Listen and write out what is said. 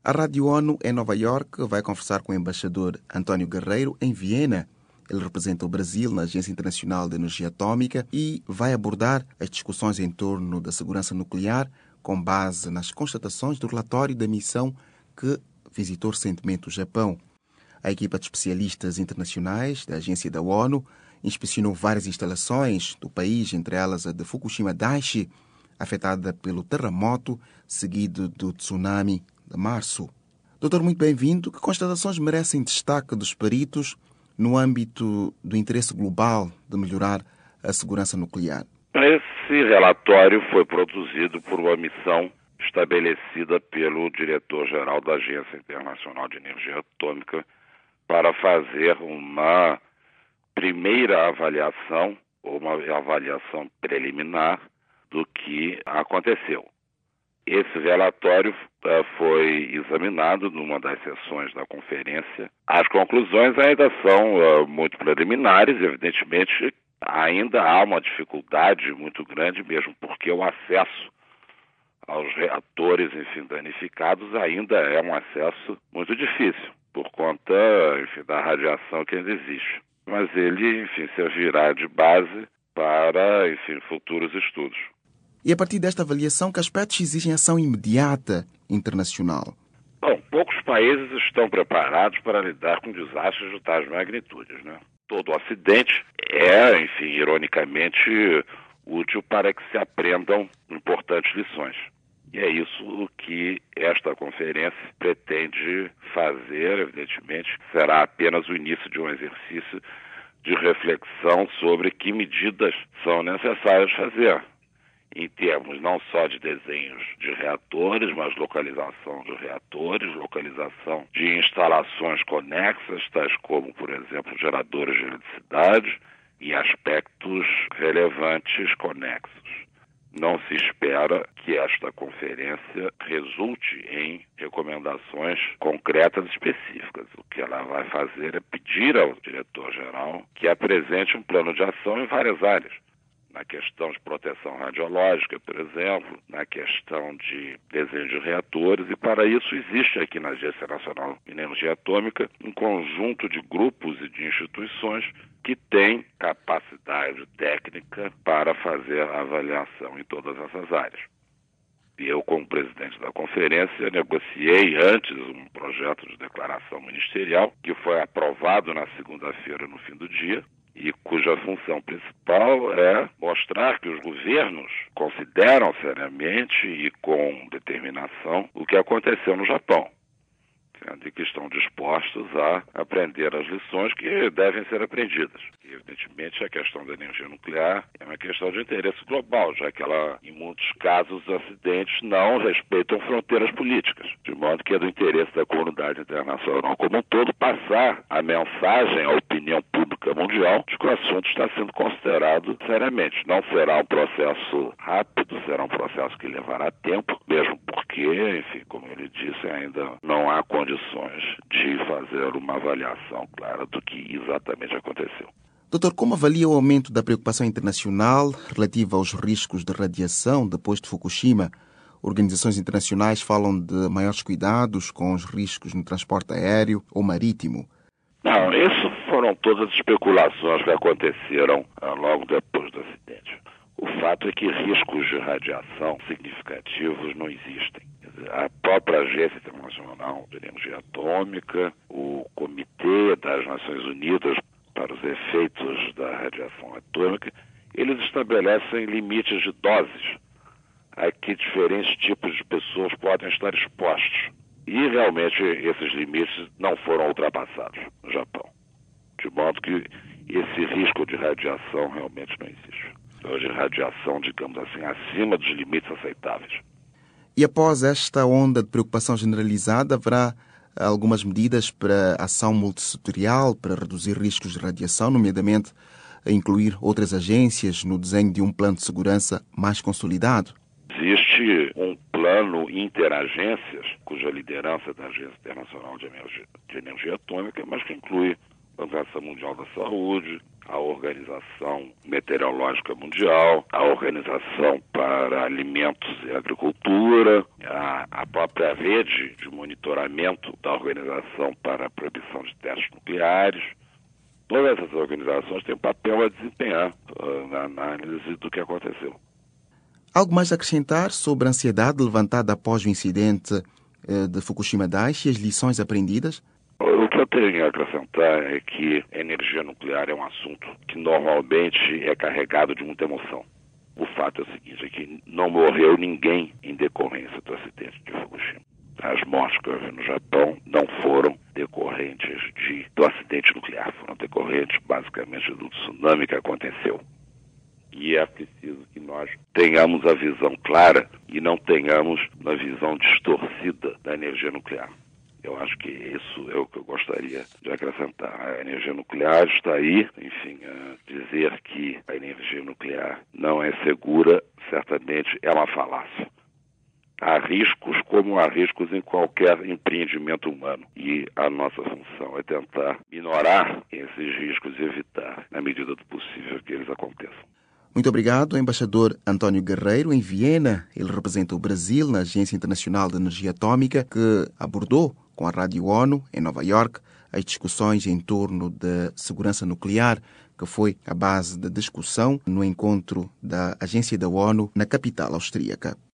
A Rádio ONU em Nova Iorque vai conversar com o embaixador António Guerreiro em Viena. Ele representa o Brasil na Agência Internacional de Energia Atômica e vai abordar as discussões em torno da segurança nuclear com base nas constatações do relatório da missão que visitou recentemente o Japão. A equipa de especialistas internacionais da Agência da ONU inspecionou várias instalações do país, entre elas a de Fukushima Daiichi, afetada pelo terremoto seguido do tsunami de março. Doutor, muito bem-vindo. Que constatações merecem destaque dos peritos no âmbito do interesse global de melhorar a segurança nuclear? Esse relatório foi produzido por uma missão estabelecida pelo diretor-geral da Agência Internacional de Energia Atômica para fazer uma primeira avaliação, ou uma avaliação preliminar do que aconteceu. Esse relatório foi examinado numa das sessões da conferência. As conclusões ainda são muito preliminares, evidentemente ainda há uma dificuldade muito grande, mesmo porque o acesso aos reatores, danificados ainda é um acesso muito difícil, por conta, da radiação que ainda existe. Mas ele, servirá de base para, futuros estudos. E a partir desta avaliação, que aspectos exigem ação imediata internacional? Bom, poucos países estão preparados para lidar com desastres de tais magnitudes, né? Todo acidente é, ironicamente, útil para que se aprendam importantes lições. E é isso que esta conferência pretende fazer, evidentemente. Será apenas o início de um exercício de reflexão sobre que medidas são necessárias fazer, em termos não só de desenhos de reatores, mas localização de reatores, localização de instalações conexas, tais como, por exemplo, geradores de eletricidade e aspectos relevantes conexos. Não se espera que esta conferência resulte em recomendações concretas e específicas. O que ela vai fazer é pedir ao diretor-geral que apresente um plano de ação em várias áreas. Na questão de proteção radiológica, por exemplo, na questão de desenho de reatores, e para isso existe aqui na Agência Nacional de Energia Atômica um conjunto de grupos e de instituições que têm capacidade técnica para fazer a avaliação em todas essas áreas. E eu, como presidente da conferência, negociei antes um projeto de declaração ministerial que foi aprovado na segunda-feira, no fim do dia, e cuja função principal é mostrar que os governos consideram seriamente e com determinação o que aconteceu no Japão, e que estão dispostos a aprender as lições que devem ser aprendidas. E, evidentemente, a questão da energia nuclear é uma questão de interesse global, já que ela, em muitos casos, os acidentes não respeitam fronteiras políticas, de modo que é do interesse da comunidade internacional como um todo passar a mensagem à opinião pública mundial de que o assunto está sendo considerado seriamente. Não será um processo rápido, será um processo que levará tempo, mesmo porque, como ele disse, ainda não há condições de fazer uma avaliação clara do que exatamente aconteceu. Doutor, como avalia o aumento da preocupação internacional relativa aos riscos de radiação depois de Fukushima? Organizações internacionais falam de maiores cuidados com os riscos no transporte aéreo ou marítimo. Não, isso foram todas especulações que aconteceram logo depois do acidente. O fato é que riscos de radiação significativos não existem. A própria Agência Internacional de Energia Atômica, o Comitê das Nações Unidas para os Efeitos da Radiação Atômica, eles estabelecem limites de doses a que diferentes tipos de pessoas podem estar expostos. E realmente esses limites não foram ultrapassados no Japão. De modo que esse risco de radiação realmente não existe. Ou de radiação, digamos assim, acima dos limites aceitáveis. E após esta onda de preocupação generalizada, haverá algumas medidas para ação multissetorial para reduzir riscos de radiação, nomeadamente a incluir outras agências no desenho de um plano de segurança mais consolidado? Existe um plano interagências, cuja liderança é da Agência Internacional de Energia Atômica, mas que inclui a Organização Mundial da Saúde, a Organização Meteorológica Mundial, a Organização para Alimentos e Agricultura, a própria rede de monitoramento da Organização para a Proibição de Testes Nucleares. Todas essas organizações têm um papel a desempenhar na análise do que aconteceu. Algo mais a acrescentar sobre a ansiedade levantada após o incidente de Fukushima Daiichi e as lições aprendidas? O que eu tenho a acrescentar é que a energia nuclear é um assunto que normalmente é carregado de muita emoção. O fato é o seguinte, é que não morreu ninguém em decorrência do acidente de Fukushima. As mortes que houve no Japão não foram decorrentes do acidente nuclear, foram decorrentes basicamente do tsunami que aconteceu. E é preciso que nós tenhamos a visão clara e não tenhamos uma visão distorcida da energia nuclear. Eu acho que isso é o que eu gostaria de acrescentar. A energia nuclear está aí, enfim, dizer que a energia nuclear não é segura, certamente é uma falácia. Há riscos como há riscos em qualquer empreendimento humano. E a nossa função é tentar minorar esses riscos e evitar, na medida do possível, que eles aconteçam. Muito obrigado, embaixador Antônio Guerreiro, em Viena. Ele representa o Brasil na Agência Internacional de Energia Atômica, que abordou com a Rádio ONU, em Nova York, as discussões em torno da segurança nuclear, que foi a base da discussão no encontro da Agência da ONU na capital austríaca.